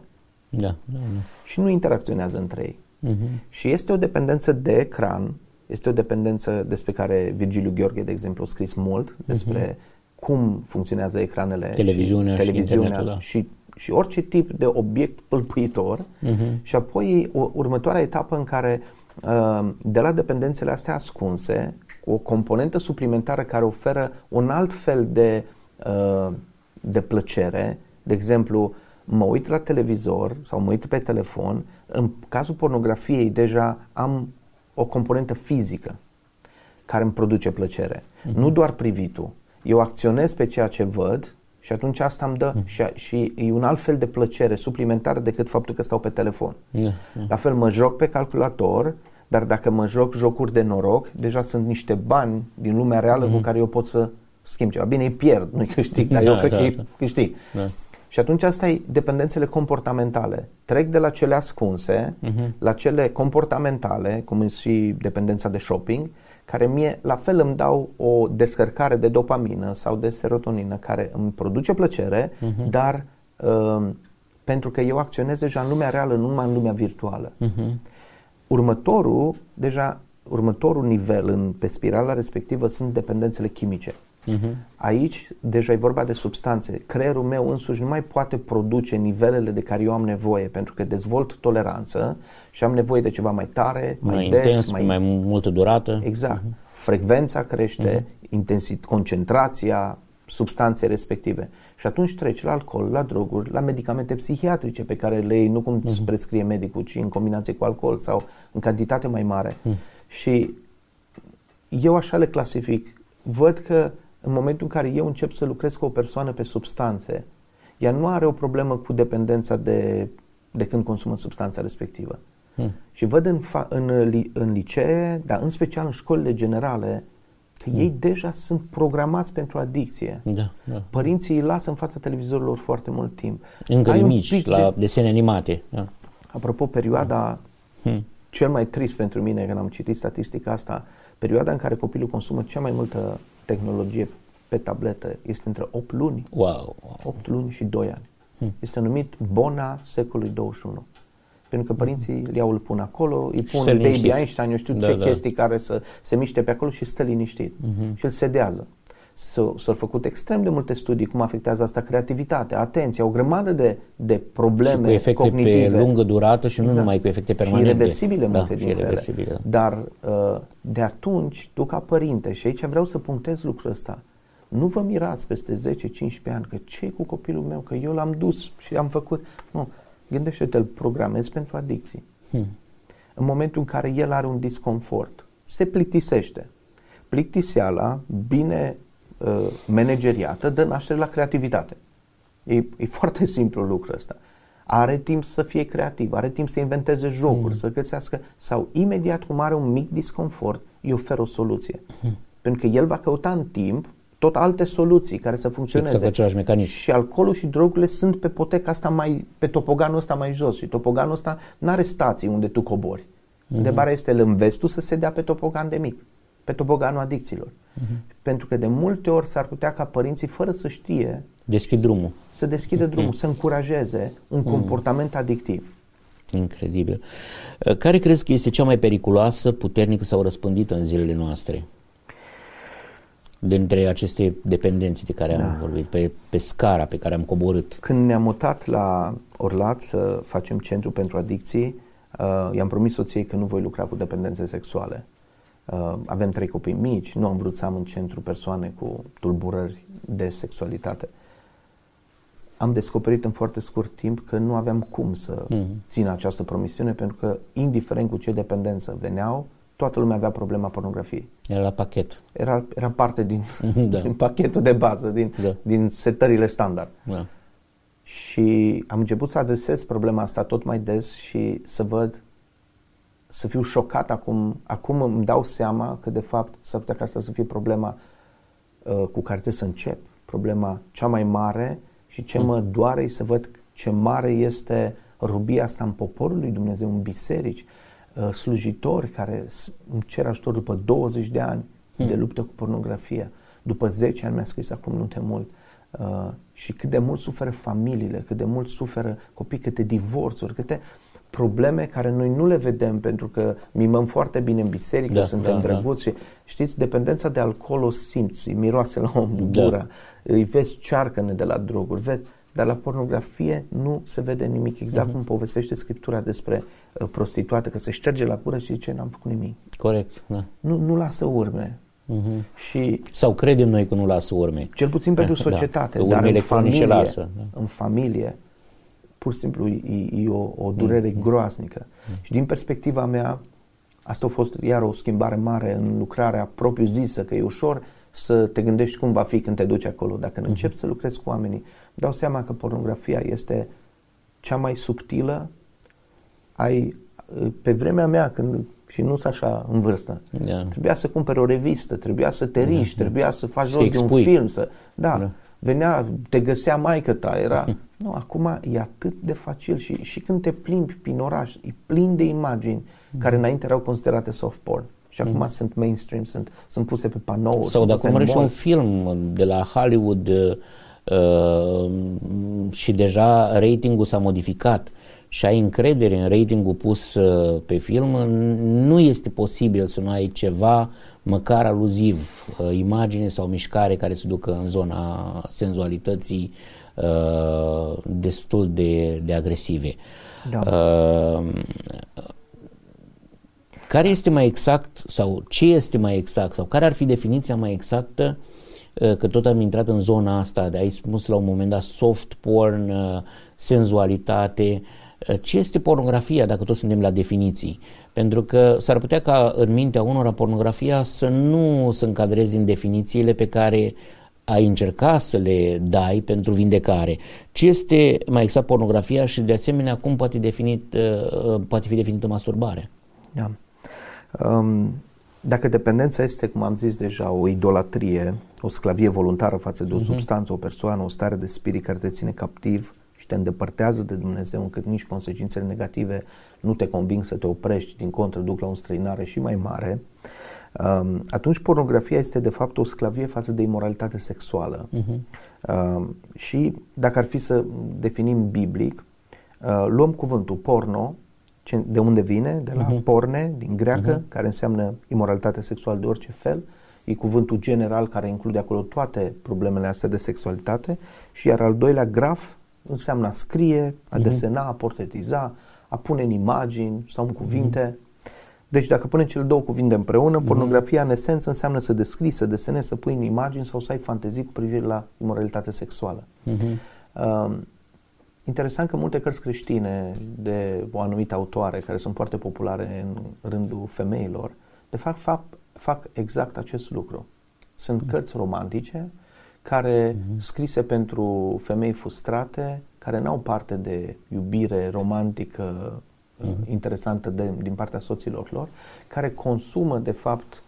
Și nu interacționează între ei. Și este o dependență de ecran, este o dependență despre care Virgiliu Gheorghe, de exemplu, a scris mult, despre cum funcționează ecranele, televiziunea și orice tip de obiect pâlpâitor. Și apoi următoarea etapă în care de la dependențele astea ascunse, o componentă suplimentară care oferă un alt fel de plăcere, de exemplu, mă uit la televizor sau mă uit pe telefon, în cazul pornografiei deja am o componentă fizică care îmi produce plăcere. Nu doar privitul. Eu acționez pe ceea ce văd și atunci asta îmi dă și e un alt fel de plăcere suplimentară decât faptul că stau pe telefon. La fel mă joc pe calculator, dar dacă mă joc jocuri de noroc, deja sunt niște bani din lumea reală cu care eu pot să schimb ceva. Bine, îi pierd, nu-i câștig, dar eu cred că îi câștig. Da. Și atunci asta e dependențele comportamentale. Trec de la cele ascunse la cele comportamentale, cum e și dependența de shopping, care mie la fel îmi dau o descărcare de dopamină sau de serotonină care îmi produce plăcere, dar pentru că eu acționez deja în lumea reală, nu numai în lumea virtuală. Următorul nivel pe spirala respectivă sunt dependențele chimice. Aici deja e vorba de substanțe. Creierul meu însuși nu mai poate produce nivelele de care eu am nevoie, pentru că dezvolt toleranță și am nevoie de ceva mai tare, mai des, intens, mai multă durată. Exact. Frecvența crește, concentrația substanței respective. Și atunci treci la alcool, la droguri, la medicamente psihiatrice pe care le iei nu cum îți prescrie medicul, ci în combinație cu alcool sau în cantitate mai mare. Și eu așa le clasific. Văd că în momentul în care eu încep să lucrez cu o persoană pe substanțe, ea nu are o problemă cu dependența de când consumă substanța respectivă. Și văd în licee, dar în special în școlile generale, că ei deja sunt programați pentru adicție. Părinții îi lasă în fața televizorilor foarte mult timp. Încă mici, la desene animate. Apropo, perioada cel mai trist pentru mine, când am citit statistica asta, perioada în care copilul consumă cea mai multă tehnologie pe tabletă este între 8 luni. 8 luni și 2 ani. Este numit bona secolului 21. Pentru că părinții îl pun acolo, îi pun Baby Einstein, eu știu ce chestii care să se miște pe acolo și stă liniștit. Și îl sedează. S-au făcut extrem de multe studii cum afectează asta creativitatea, atenția, o grămadă de probleme cognitive. Și cu efecte pe lungă durată și nu numai cu efecte permanente. Și irreversibile multe dintre ele. Dar de atunci, tu ca părinte, și aici vreau să punctez lucrul ăsta, nu vă mirați peste 10-15 ani că ce cu copilul meu, că eu l-am dus și am făcut. Nu, gândește-te, îl programezi pentru adicții. În momentul în care el are un disconfort, se plictisește. Plictiseala, bine manageriată, dă naștere la creativitate. E foarte simplu lucrul ăsta. Are timp să fie creativ, are timp să inventeze jocuri, să găsească, sau imediat cum are un mic disconfort, îi oferă o soluție. Pentru că el va căuta în timp tot alte soluții care să funcționeze. Exact, și alcoolul și drogurile sunt pe poteca asta pe topoganul ăsta mai jos. Și topoganul ăsta nu are stații unde tu cobori. Întrebarea este, îl înveți tu să se dea pe topogan de mic, pe topoganul adicțiilor. Pentru că de multe ori s-ar putea ca părinții, fără să știe, să deschidă drumul, să încurajeze un comportament adictiv. Incredibil. Care crezi că este cea mai periculoasă, puternică sau răspândită în zilele noastre? Dintre aceste dependențe de care am vorbit, pe scara pe care am coborât. Când ne-am mutat la Orlat să facem centru pentru adicții, i-am promis soției că nu voi lucra cu dependențe sexuale. Avem 3 copii mici, nu am vrut să am în centru persoane cu tulburări de sexualitate. Am descoperit în foarte scurt timp că nu aveam cum să țin această promisiune, pentru că indiferent cu ce dependență veneau, toată lumea avea problema pornografiei. Era la pachet. Era parte din pachetul de bază, din setările standard. Și am început să adresez problema asta tot mai des și să fiu șocat acum îmi dau seama că de fapt s-ar putea ca asta să fie problema cu care trebuie să încep, problema cea mai mare, și ce mă doare să văd ce mare este robia asta în poporul lui Dumnezeu, în biserici, slujitori care îmi cer ajutor după 20 de ani de luptă cu pornografia. După 10 ani mi-a scris acum nu de mult. Și cât de mult suferă familiile, cât de mult suferă copii, câte divorțuri, câte probleme care noi nu le vedem pentru că mimăm foarte bine în biserică, suntem drăguți și știți, dependența de alcool o simți, îi miroase la om gura, îi vezi cearcăne de la droguri, vezi, dar la pornografie nu se vede nimic, exact cum povestește Scriptura despre prostituată, că se șterge la gură și zice, n-am făcut nimic. Corect, da. Nu lasă urme. Sau credem noi că nu lasă urme. Cel puțin pentru societate, dar în familie, pur și simplu e o durere groaznică. Și din perspectiva mea, asta a fost iar o schimbare mare în lucrarea propriu-zisă, că e ușor să te gândești cum va fi când te duci acolo. Dacă începi să lucrezi cu oamenii, dau seama că pornografia este cea mai subtilă. Pe vremea mea, când și nu-s așa în vârstă. Trebuia să cumperi o revistă, trebuia să te riști, trebuia să faci rost de un film. Venea, te găsea maică-ta, era... Nu, acum e atât de facil și când te plimbi prin oraș, e plin de imagini care înainte erau considerate soft porn. Și acum sunt mainstream, sunt puse pe panouri. Sau dacă urmărești un film de la Hollywood și deja ratingul s-a modificat și ai încredere în ratingul pus pe film, nu este posibil să nu ai ceva măcar aluziv, imagine sau mișcare care se ducă în zona senzualității destul de agresive. Care este mai exact sau ce este mai exact sau care ar fi definiția mai exactă, că tot am intrat în zona asta, ai spus la un moment dat soft porn, senzualitate, ce este pornografia dacă tot suntem la definiții? Pentru că s-ar putea ca în mintea unora pornografia să nu se încadreze în definițiile pe care ai încerca să le dai pentru vindecare. Ce este mai exact pornografia și de asemenea cum poate fi definită masturbarea? Da. Dacă dependența este, cum am zis deja, o idolatrie, o sclavie voluntară față de o substanță, o persoană, o stare de spirit care te ține captiv și te îndepărtează de Dumnezeu, încât nici consecințele negative nu te conving să te oprești, din contră duc la o înstrăinare și mai mare, atunci pornografia este de fapt o sclavie față de imoralitate sexuală. Și dacă ar fi să definim biblic, luăm cuvântul porno, de unde vine? De la porne, din greacă, care înseamnă imoralitate sexuală de orice fel. E cuvântul general care include acolo toate problemele astea de sexualitate. Și iar al doilea graf înseamnă a scrie, a desena, a portretiza, a pune în imagini sau în cuvinte. Deci dacă punem cele două cuvinte împreună, pornografia în esență înseamnă să descrii, să desenezi, să pui în imagini sau să ai fantezii cu privire la imoralitate sexuală. Interesant că multe cărți creștine de o anumită autoare, care sunt foarte populare în rândul femeilor, de fapt fac exact acest lucru. Sunt cărți romantice care scrise pentru femei frustrate, care n-au parte de iubire romantică interesantă din partea soților lor, care consumă de fapt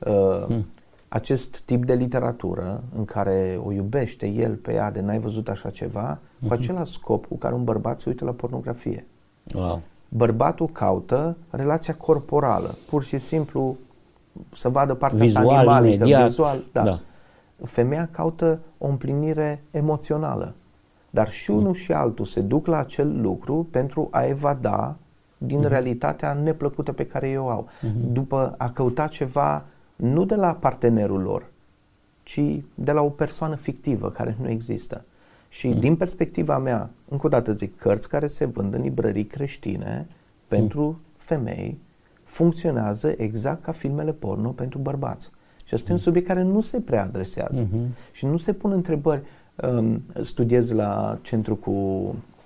acest tip de literatură în care o iubește el pe ea de n-ai văzut așa ceva, cu același scop cu care un bărbat se uită la pornografie. Bărbatul caută relația corporală, pur și simplu să vadă partea vizual, asta animalică, imediat. Vizual. Da. Femeia caută o împlinire emoțională, dar și unul și altul se duc la acel lucru pentru a evada din realitatea neplăcută pe care eu o au, după a căuta ceva nu de la partenerul lor, ci de la o persoană fictivă care nu există. Și din perspectiva mea, încă o dată zic, cărți care se vând în librării creștine pentru femei funcționează exact ca filmele porno pentru bărbați. Și asta e un subiect care nu se prea adresează. Și nu se pun întrebări. Studiez la centru cu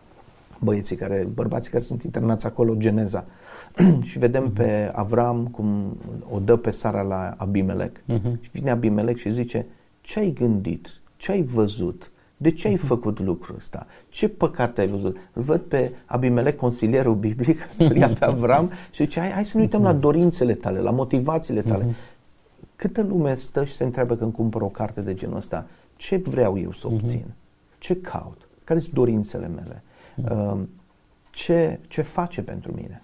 bărbații care sunt internați acolo, Geneza. Și vedem pe Avram cum o dă pe Sara la Abimelec. Și vine Abimelec și zice: ce ai gândit? Ce ai văzut? De ce ai făcut lucrul ăsta? Ce păcat ai văzut? Îl văd pe Abimelec, consilierul biblic, îl ia pe Avram și zice: hai să ne uităm la dorințele tale, la motivațiile tale. Câtă lume stă și se întreabă când cumpără o carte de genul ăsta: ce vreau eu să obțin? Ce caut? Care sunt dorințele mele? Ce face pentru mine?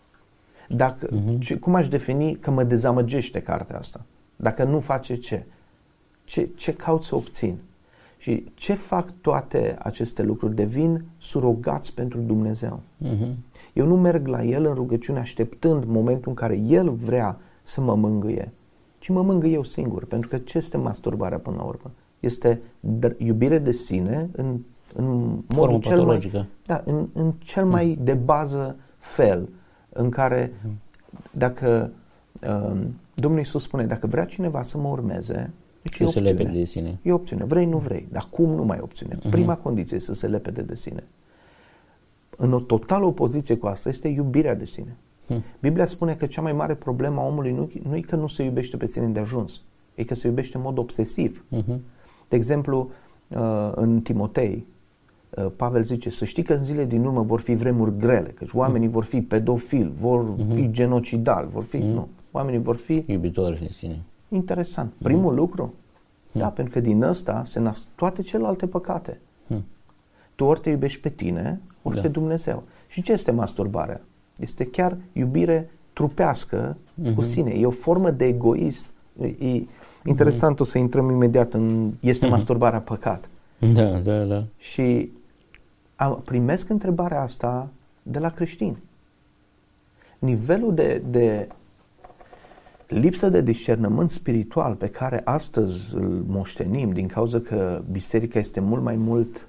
Cum aș defini că mă dezamăgește cartea asta? Dacă nu face ce caut să obțin? Și ce fac toate aceste lucruri? Devin surogați pentru Dumnezeu. Eu nu merg la El în rugăciune așteptând momentul în care El vrea să mă mângâie, ci mă mângâie eu singur. Pentru că ce este masturbarea până la urmă? Este iubire de sine în modul cel mai de bază fel, în care dacă Domnul Iisus spune: dacă vrea cineva să mă urmeze, deci să se lepede de sine. E opțiune. Vrei, nu vrei. Dar cum nu mai e opțiune? Prima condiție este să se lepede de sine. În o totală opoziție cu asta este iubirea de sine. Biblia spune că cea mai mare problemă a omului nu e că nu se iubește pe sine îndeajuns, e că se iubește în mod obsesiv. De exemplu, în Timotei, Pavel zice să știi că în zile din urmă vor fi vremuri grele, căci oamenii vor fi pedofili, vor fi genocidali, vor fi, nu, oamenii vor fi iubitori de sine. Interesant. Primul lucru, da, pentru că din ăsta se nasc toate celelalte păcate. Tu ori te iubești pe tine, ori pe Dumnezeu. Și ce este masturbarea? Este chiar iubire trupească cu sine. E o formă de egoism. E interesant, o să intrăm imediat în este masturbarea păcat. Da. Și primesc întrebarea asta de la creștini. Nivelul de lipsă de discernământ spiritual pe care astăzi îl moștenim din cauza că biserica este mult mai mult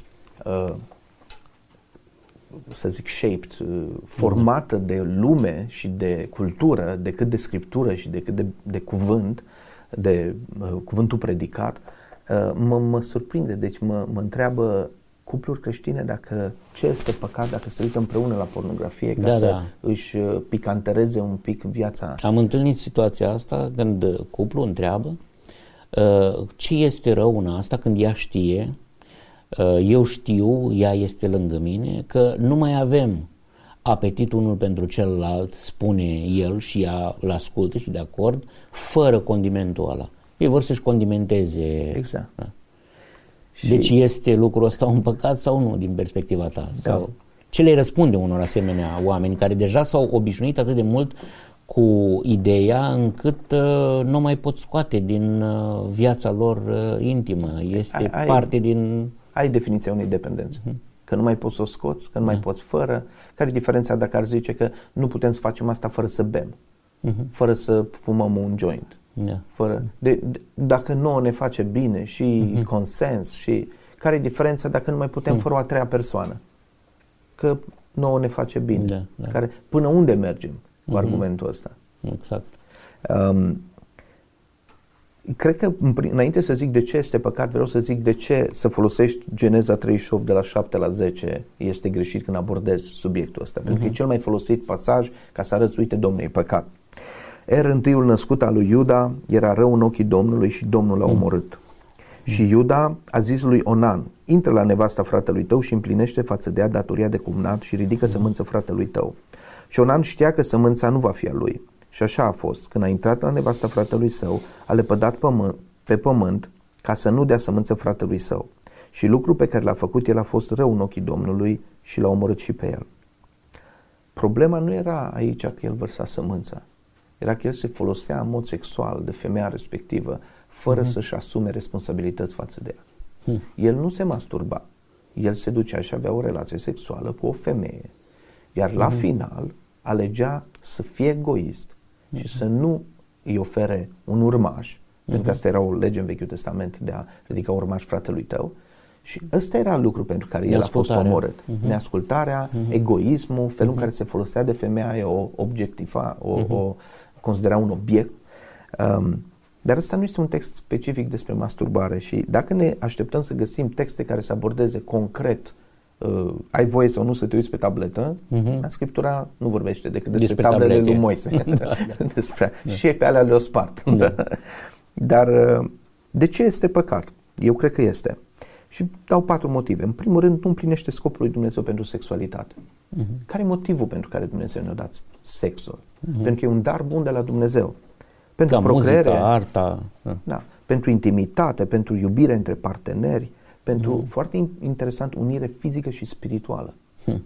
să zic shaped, formată de lume și de cultură decât de scriptură și decât de cuvânt, de cuvântul predicat, mă surprinde. Deci mă întreabă cupluri creștine dacă ce este păcat dacă se uită împreună la pornografie ca să își picantereze un pic viața. Am întâlnit situația asta când cuplu întreabă ce este rău în asta când ea știe, eu știu, ea este lângă mine, că nu mai avem apetit unul pentru celălalt, spune el și ea îl ascultă și de acord, fără condimentul ăla. Ei vor să-și condimenteze. Exact. Da. Deci este lucrul ăsta un păcat sau nu din perspectiva ta? Da. Sau ce le răspunde unor asemenea oameni care deja s-au obișnuit atât de mult cu ideea încât nu mai pot scoate din viața lor intimă? Este parte din... Ai definiția unei dependențe. Că nu mai poți să o scoți, că nu mai poți fără. Care e diferența dacă ar zice că nu putem să facem asta fără să bem, fără să fumăm un joint? Fără, dacă nouă ne face bine și consens și care e diferența dacă nu mai putem fără o a treia persoană? Că nouă ne face bine. Care, până unde mergem cu argumentul ăsta? Exact. Cred că înainte să zic de ce este păcat, vreau să zic de ce să folosești Geneza 38 de la 7 la 10 este greșit când abordezi subiectul ăsta. Pentru că e cel mai folosit pasaj ca să arăți, uite, Domnul, e păcat. Întâiul născut al lui Iuda era rău în ochii Domnului și Domnul l-a omorât. Și Iuda a zis lui Onan, intră la nevasta fratelui tău și împlinește față de ea datoria de cumnat și ridică sămânță fratelui tău. Și Onan știa că sămânța nu va fi a lui. Și așa a fost. Când a intrat la nevasta fratelui său, a lepădat pe pământ ca să nu dea sămânță fratelui său. Și lucrul pe care l-a făcut el a fost rău în ochii Domnului și l-a omorât și pe el. Problema nu era aici că el vărsa sămânța. Era că el se folosea în mod sexual de femeia respectivă fără să-și asume responsabilități față de ea. El nu se masturba. El se ducea și avea o relație sexuală cu o femeie. Iar la final alegea să fie egoist și să nu îi ofere un urmaș, pentru că asta era o lege în Vechiul Testament de a ridica urmaș fratelui tău. Și ăsta era lucru pentru care el a fost omorât. Neascultarea, egoismul, felul în care se folosea de femeia, o obiectiva, o considera un obiect. Dar ăsta nu este un text specific despre masturbare și dacă ne așteptăm să găsim texte care să abordeze concret ai voie sau nu să te uiți pe tabletă, Scriptura nu vorbește decât despre tablele lui Moise. Despre, și pe alea le-o spart. Dar de ce este păcat? Eu cred că este. Și dau 4 motive. În primul rând, nu împlinește scopul lui Dumnezeu pentru sexualitate. Care e motivul pentru care Dumnezeu ne-a dat sexul? Pentru că e un dar bun de la Dumnezeu. Pentru procreere, muzica, arta. Da, pentru intimitate, pentru iubire între parteneri, pentru, foarte interesant, unire fizică și spirituală.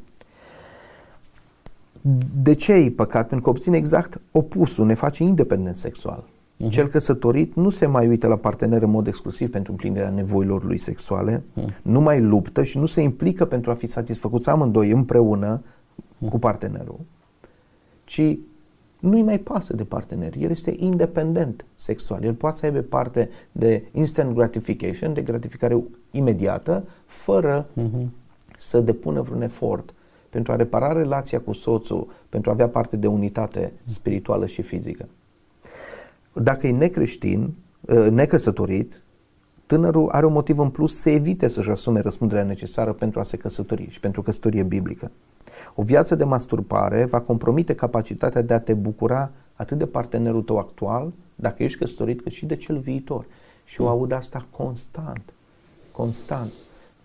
De ce e păcat? Pentru că obține exact opusul, ne face independent sexual. Cel căsătorit nu se mai uită la partener în mod exclusiv pentru împlinirea nevoilor lui sexuale, nu mai luptă și nu se implică pentru a fi satisfăcuți amândoi împreună cu partenerul, ci nu-i mai pasă de partener. El este independent sexual. El poate să aibă parte de instant gratification, de gratificare imediată, fără să depună vreun efort pentru a repara relația cu soțul, pentru a avea parte de unitate spirituală și fizică. Dacă e necreștin, necăsătorit, tânărul are un motiv în plus să evite să-și asume răspunderea necesară pentru a se căsători și pentru căsătorie biblică. O viață de masturbare va compromite capacitatea de a te bucura atât de partenerul tău actual, dacă ești căsătorit, cât și de cel viitor. Și eu aud asta constant.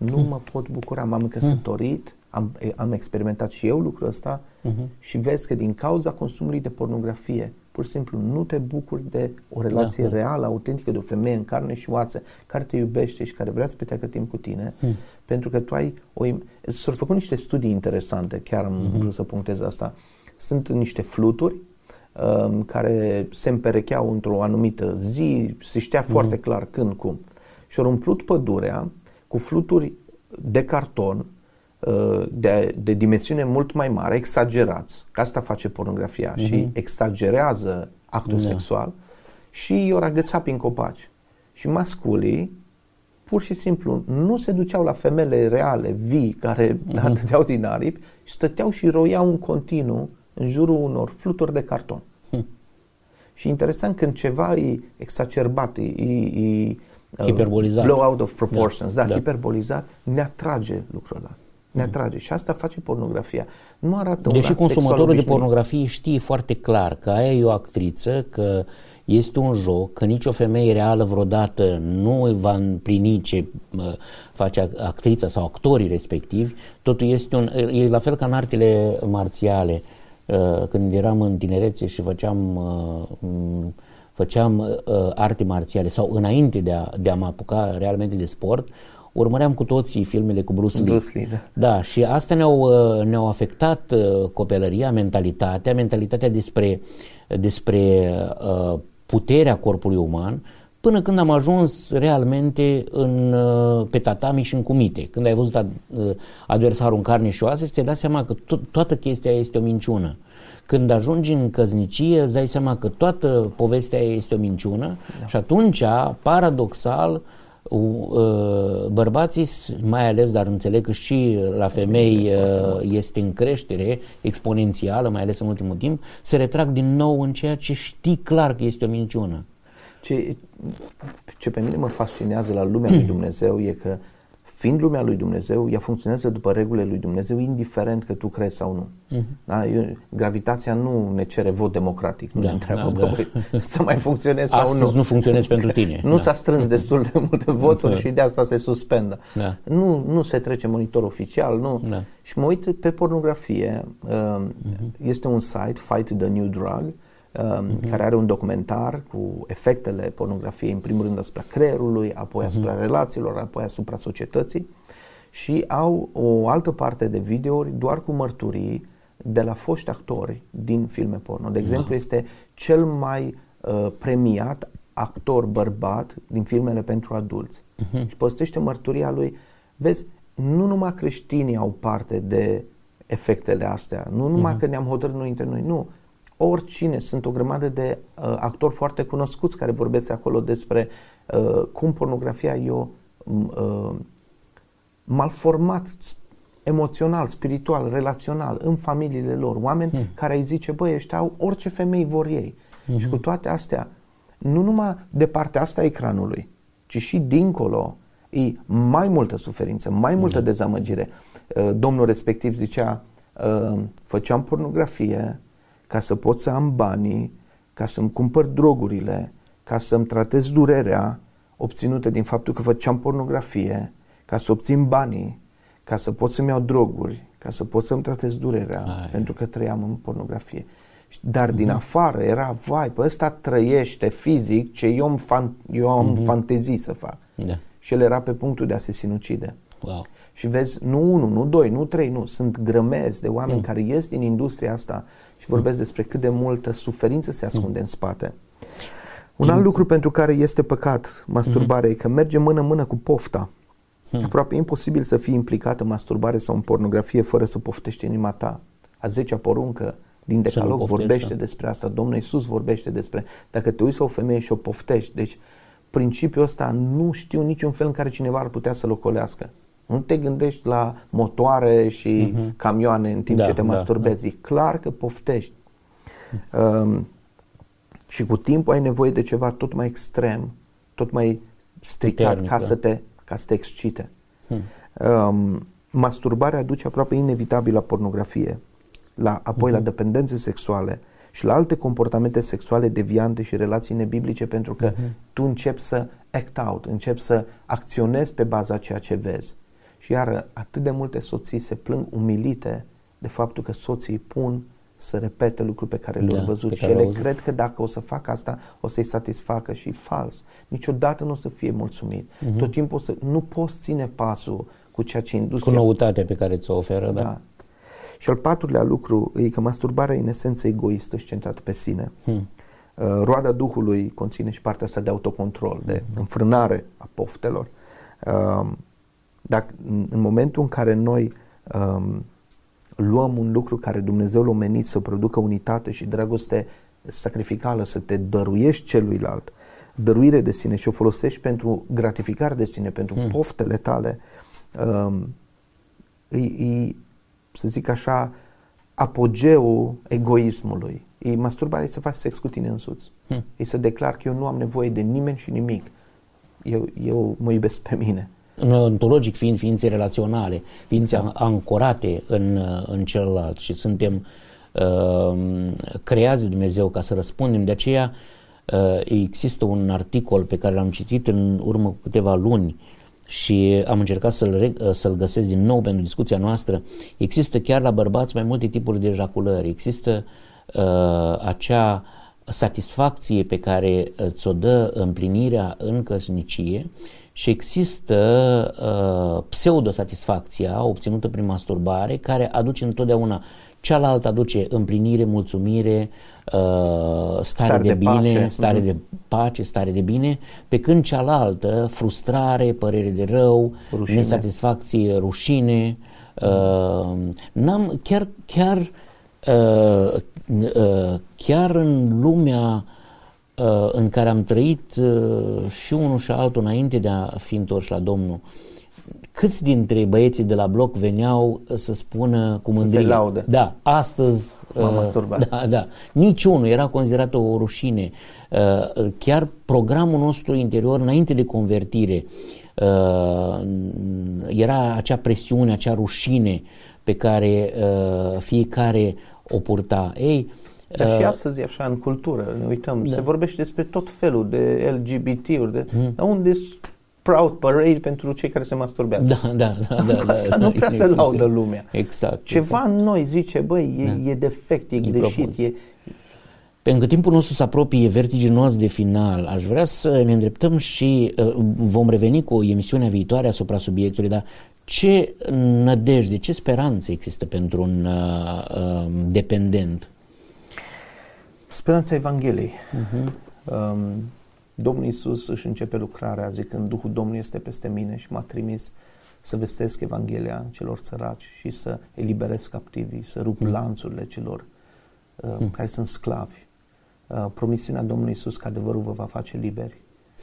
nu mă pot bucura. M-am căsătorit, am experimentat și eu lucrul ăsta și vezi că din cauza consumului de pornografie, pur și simplu nu te bucuri de o relație reală, autentică, de o femeie în carne și oase care te iubește și care vrea să petreacă timp cu tine, pentru că tu ai s-au făcut niște studii interesante, chiar am vrut să punctez asta. Sunt niște fluturi care se împerecheau într-o anumită zi, se știa foarte clar când, cum. Și au umplut pădurea cu fluturi de carton de dimensiune mult mai mare, exagerați, că asta face pornografia și exagerează actul sexual și i-au agățat prin copaci. Și masculii pur și simplu nu se duceau la femeile reale, vii, care atâteau din aripi și stăteau și roiau în continuu în jurul unor fluturi de carton. Și interesant, când ceva e exacerbat, hiperbolizat, blow out of proportions, hiperbolizat, ne atrage lucrul ăla. Ne atrage. Și asta face pornografia. Nu arată un deși consumatorul de pornografie știe foarte clar că aia e o actriță, că este un joc, că nicio femeie reală vreodată nu va împlini ce face actrița sau actorii respectivi, totul este e la fel ca în artele marțiale. Când eram în tinerețe și făceam arte marțiale sau înainte de a mă apuca realmente de sport, urmăream cu toții filmele cu Bruce Lee. Da, și astea ne-au afectat copilăria, mentalitatea despre puterea corpului uman, până când am ajuns realmente pe tatami și în cumite. Când ai văzut adversarul în carne și oase, ți-ai dat seama că toată chestia este o minciună. Când ajungi în căsnicie, îți dai seama că toată povestea este o minciună și atunci, paradoxal, bărbații, mai ales, dar înțeleg că și la femei este în creștere exponențială, mai ales în ultimul timp, se retrag din nou în ceea ce știi clar că este o minciună. Ce pe mine mă fascinează la lumea lui Dumnezeu e că, fiind lumea lui Dumnezeu, ea funcționează după regulile lui Dumnezeu, indiferent că tu crezi sau nu. Da? Gravitația nu ne cere vot democratic, nu ne întreabă să mai funcționezi sau nu. Astăzi nu funcționezi pentru tine. Nu s-a strâns destul de multe voturi și de asta se suspendă. Nu se trece monitor oficial. Nu. Și mă uit pe pornografie. Este un site, Fight the New Drug, care are un documentar cu efectele pornografiei, în primul rând asupra creierului, apoi asupra relațiilor, apoi asupra societății, și au o altă parte de videouri doar cu mărturii de la foști actori din filme porno. De exemplu, este cel mai premiat actor bărbat din filmele pentru adulți. Și postește mărturia lui. Vezi, nu numai creștinii au parte de efectele astea, nu numai că ne-am hotărât noi între noi, nu. Oricine, sunt o grămadă de actori foarte cunoscuți care vorbesc acolo despre cum pornografia e malformat emoțional, spiritual, relațional în familiile lor, oameni care îi zice, băi, ăștia au orice femei vor ei. Și cu toate astea, nu numai de partea asta a ecranului, ci și dincolo e mai multă suferință, mai multă dezamăgire. Domnul respectiv zicea, făceam pornografie ca să pot să am banii, ca să-mi cumpăr drogurile, ca să-mi tratez durerea obținută din faptul că făceam pornografie, ca să obțin banii, ca să pot să-mi iau droguri, ca să pot să-mi tratez durerea, pentru că trăiam în pornografie. Dar din afară era, vai, pe ăsta trăiește fizic ce eu am fantezii să fac. Și el era pe punctul de a se sinucide. Wow. Și vezi, nu 1, nu 2, nu 3, nu, sunt grămezi de oameni care ies din industria asta și vorbesc despre cât de multă suferință se ascunde în spate. Un alt lucru pentru care este păcat masturbarea e că merge mână-mână cu pofta. Aproape imposibil să fii implicat în masturbare sau în pornografie fără să poftești inima ta. A 10-a poruncă din Decalog vorbește despre asta. Domnul Iisus vorbește despre, dacă te uiți la o femeie și o poftești, deci principiul ăsta nu știu niciun fel în care cineva ar putea să-l ocolească. Nu te gândești la motoare și camioane în timp ce te masturbezi. E clar că poftești. Și cu timpul ai nevoie de ceva tot mai extrem, tot mai stricat ca să te excite. Masturbarea duce aproape inevitabil la pornografie, apoi la dependențe sexuale și la alte comportamente sexuale deviante și relații nebiblice, pentru că tu începi să act out, începi să acționezi pe baza ceea ce vezi. Și iar atât de multe soții se plâng umilite de faptul că soții pun să repete lucruri pe care le-au văzut și ele cred că dacă o să facă asta o să-i satisfacă și fals. Niciodată nu o să fie mulțumit. Tot timpul nu poți ține pasul cu ceea ce industria... Cu noutatea pe care ți-o oferă, da. Și al patrulea lucru e că masturbarea e în esență egoistă și centrată pe sine. Roada Duhului conține și partea asta de autocontrol, de înfrânare a poftelor. Dacă, în momentul în care noi luăm un lucru care Dumnezeu l-a menit să producă unitate și dragoste sacrificală, să te dăruiești celuilalt, dăruire de sine și o folosești pentru gratificare de sine, pentru poftele tale, să zic așa, apogeul egoismului. Masturbarea e să faci sex cu tine însuți. E să declar că eu nu am nevoie de nimeni și nimic. Eu mă iubesc pe mine. Ontologic fiind ființe relaționale, ființe ancorate în celălalt și suntem creați de Dumnezeu ca să răspundem. De aceea există un articol pe care l-am citit în urmă cu câteva luni și am încercat să-l găsesc din nou pentru discuția noastră. Există chiar la bărbați mai multe tipuri de ejaculări. Există acea satisfacție pe care ți-o dă împlinirea în căsnicie și există pseudo-satisfacția obținută prin masturbare care aduce întotdeauna, cealaltă aduce împlinire, mulțumire, stare de bine, stare de pace, stare de bine, pe când cealaltă, frustrare, părere de rău, rușine. Nesatisfacție, rușine. Chiar în lumea în care am trăit și unul și altul înainte de a fi întorși la Domnul, câți dintre băieții de la bloc veneau să spună cu mândrie, să se laude. Da, astăzi m-am masturbat. Da. Niciunul, era considerată o rușine. Chiar programul nostru interior înainte de convertire era acea presiune, acea rușine pe care fiecare o purta. Dar și astăzi așa în cultură, ne uităm, se vorbește despre tot felul de LGBT-uri, dar unde proud parade pentru cei care se masturbează. Da. Asta nu prea se laudă lumea. Exact. Ceva în noi zice, băi, e defect, e greșit, Pentru că timpul nostru se apropie vertiginos de final, aș vrea să ne îndreptăm și vom reveni cu emisiunea viitoare asupra subiectului, dar ce nădejde, ce speranță există pentru un dependent? Speranța Evangheliei. Domnul Iisus își începe lucrarea zicând, Duhul Domnului este peste mine și m-a trimis să vestesc Evanghelia celor săraci și să eliberez captivii, să rup lanțurile celor care sunt sclavi. Promisiunea Domnului Iisus că adevărul vă va face liberi.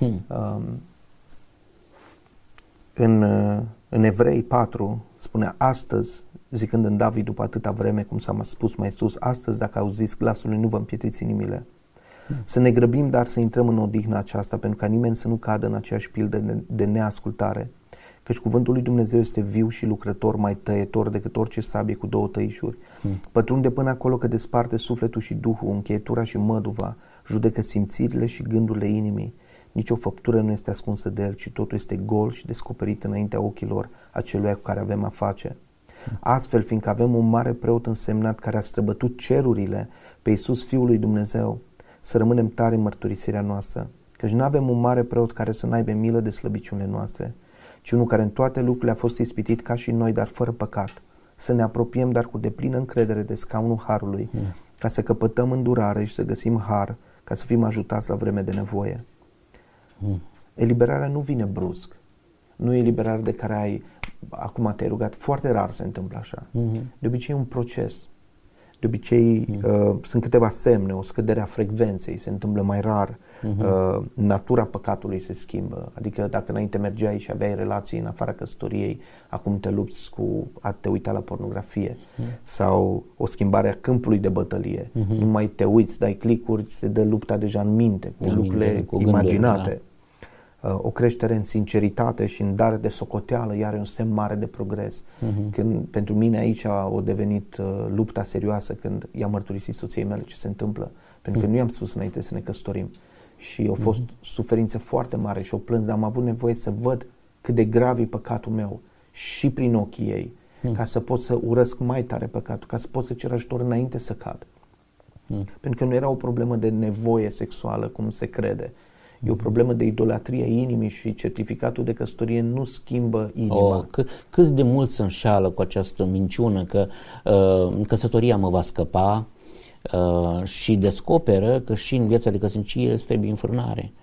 În Evrei 4 spune astăzi, zicând în David după atâta vreme, cum s-a spus mai sus, astăzi dacă auziți glasul lui nu vă împietriți inimile. Să ne grăbim, dar să intrăm în odihna aceasta, pentru ca nimeni să nu cadă în aceeași pildă de neascultare, căci cuvântul lui Dumnezeu este viu și lucrător, mai tăietor decât orice sabie cu două tăișuri. Pătrunde până acolo că desparte sufletul și duhul, încheietura și măduva, judecă simțirile și gândurile inimii. Nici o făptură nu este ascunsă de el, ci totul este gol și descoperit înaintea ochilor acelui cu care avem a face. Astfel, fiindcă avem un mare preot însemnat care a străbătut cerurile pe Iisus Fiul lui Dumnezeu, să rămânem tari în mărturisirea noastră, căci nu avem un mare preot care să n-aibă milă de slăbiciunile noastre, ci unul care în toate lucrurile a fost ispitit ca și noi, dar fără păcat. Să ne apropiem, dar cu deplină încredere de scaunul harului, ca să căpătăm îndurare și să găsim har, ca să fim ajutați la vreme de nevoie. Eliberarea nu vine brusc. Nu e eliberare de care ai, acum te-ai rugat, foarte rar se întâmplă așa. De obicei e un proces. De obicei sunt câteva semne, o scădere a frecvenței, se întâmplă mai rar, natura păcatului se schimbă. Adică dacă înainte mergeai și aveai relații în afara căsătoriei, acum te lupți cu a te uita la pornografie sau o schimbare a câmpului de bătălie. Nu mai te uiți, dai clicuri, se dă lupta deja în minte, cu lucrurile imaginate. O creștere în sinceritate și în dare de socoteală, iar e un semn mare de progres. Când, pentru mine aici a devenit lupta serioasă când i-am mărturisit soției mele ce se întâmplă, pentru că nu i-am spus înainte să ne căsătorim și au fost suferințe foarte mari și o plâns, dar am avut nevoie să văd cât de grav e păcatul meu și prin ochii ei, ca să pot să urăsc mai tare păcatul, ca să pot să cer ajutor înainte să cad. Pentru că nu era o problemă de nevoie sexuală, cum se crede. E o problemă de idolatrie a inimii și certificatul de căsătorie nu schimbă inima. Câți de mult se înșală cu această minciună că căsătoria mă va scăpa și descoperă că și în viața de căsnicie îți trebuie înfrânare.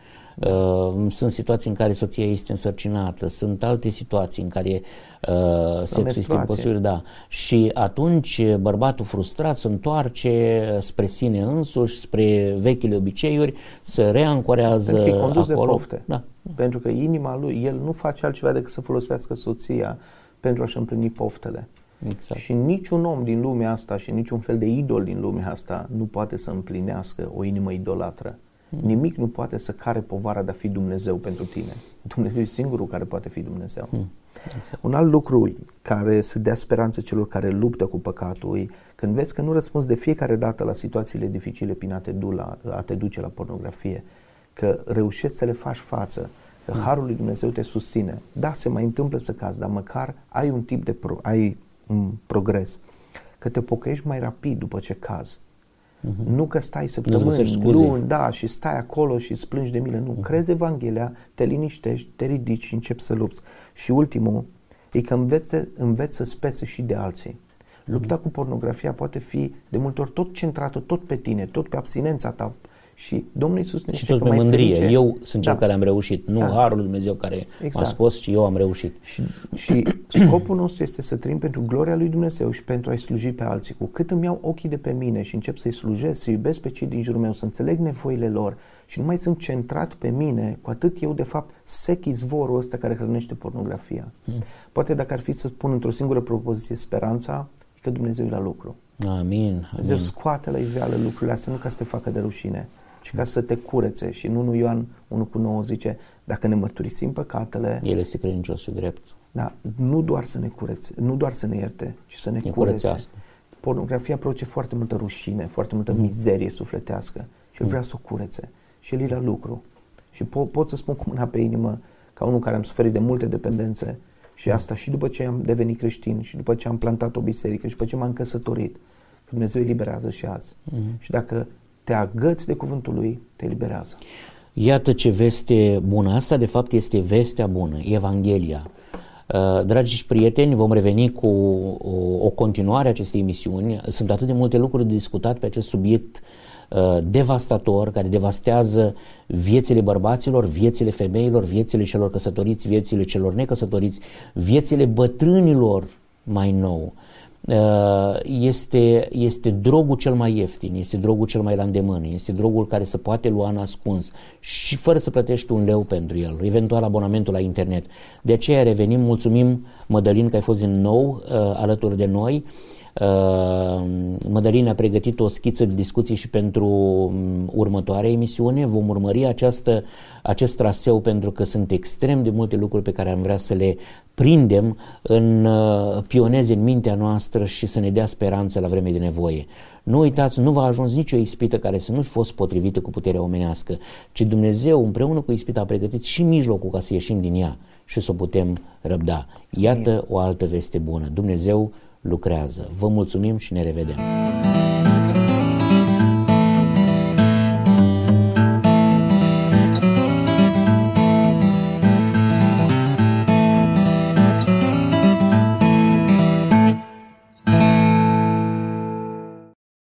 Sunt situații în care soția este însărcinată, sunt alte situații în care sexul este imposibil, da. Și atunci bărbatul frustrat se întoarce spre sine însuși, spre vechile obiceiuri, se reancorează pentru că e condus acolo. De pofte. Da. Pentru că inima lui, el nu face altceva decât să folosească soția pentru a-și împlini poftele. Exact. Și niciun om din lumea asta și niciun fel de idol din lumea asta nu poate să împlinească o inimă idolatră. Nimic nu poate să care povara de a fi Dumnezeu pentru tine. Dumnezeu e singurul care poate fi Dumnezeu. Exact. Un alt lucru care să dea speranță celor care luptă cu păcatul, când vezi că nu răspunzi de fiecare dată la situațiile dificile prin a te duce la pornografie, că reușești să le faci față, că Harul lui Dumnezeu te susține. Da, se mai întâmplă să cazi, dar măcar ai un tip de progres, că te pocăiești mai rapid după ce cazi. Nu că stai săptămâni, luni, da, și stai acolo și îți plângi de milă. Nu, crezi Evanghelia, te liniștești, te ridici și începi să lupți. Și ultimul e că înveți să spețe și de alții. Lupta cu pornografia poate fi de multe ori tot centrată, tot pe tine, tot pe abstinența ta. Și Domnul Iisus ne și tot pe mândrie. Ferice. Eu sunt cel care am reușit, nu Harul lui Dumnezeu care m-a scos, ci eu am reușit. Și scopul nostru este să trăim pentru gloria lui Dumnezeu și pentru a-i sluji pe alții. Cu cât îmi iau ochii de pe mine și încep să-i slujesc, să iubesc pe cei din jurul meu, să înțeleg nevoile lor și nu mai sunt centrat pe mine, cu atât eu de fapt sec izvorul ăsta care hrănește pornografia. Poate dacă ar fi să spun într-o singură propoziție speranța, e că Dumnezeu e la lucru. Amin. Dumnezeu scoate la iveală lucrurile astea, nu ca să te facă de rușine, ci ca să te curețe. Și în 1 Ioan 1,9 zice, dacă ne mărturisim păcatele, El este credincios și drept. Da, nu doar să ne curețe, nu doar să ne ierte, ci să ne curețe. Pornografia produce foarte multă rușine, foarte multă mizerie sufletească și El vrea să o curețe. Și El e la lucru. Și pot să spun cu mâna pe inimă, ca unul care am suferit de multe dependențe, și asta și după ce am devenit creștin, și după ce am plantat o biserică, și după ce m-am căsătorit, că Dumnezeu îi eliberează și azi. Și dacă te agăți de cuvântul Lui, te eliberează. Iată ce veste bună. Asta de fapt este vestea bună, Evanghelia. Dragi prieteni, vom reveni cu o continuare a acestei emisiuni. Sunt atât de multe lucruri de discutat pe acest subiect devastator, care devastează viețile bărbaților, viețile femeilor, viețile celor căsătoriți, viețile celor necăsătoriți, viețile bătrânilor mai nou. Este drogul cel mai ieftin, este drogul cel mai la îndemână, este drogul care se poate lua în ascuns și fără să plătești un leu pentru el, eventual abonamentul la internet. De aceea revenim, mulțumim Mădălin că ai fost din nou alături de noi. Mădălin a pregătit o schiță de discuții și pentru următoarea emisiune. Vom urmări acest traseu pentru că sunt extrem de multe lucruri pe care am vrea să le prindem pioneze în mintea noastră și să ne dea speranță la vreme de nevoie. Nu uitați, nu va ajuns nicio ispită care să nu fi fost potrivită cu puterea omenească, ci Dumnezeu împreună cu ispita a pregătit și mijlocul ca să ieșim din ea și să o putem răbda. Iată o altă veste bună. Dumnezeu lucrează. Vă mulțumim și ne revedem.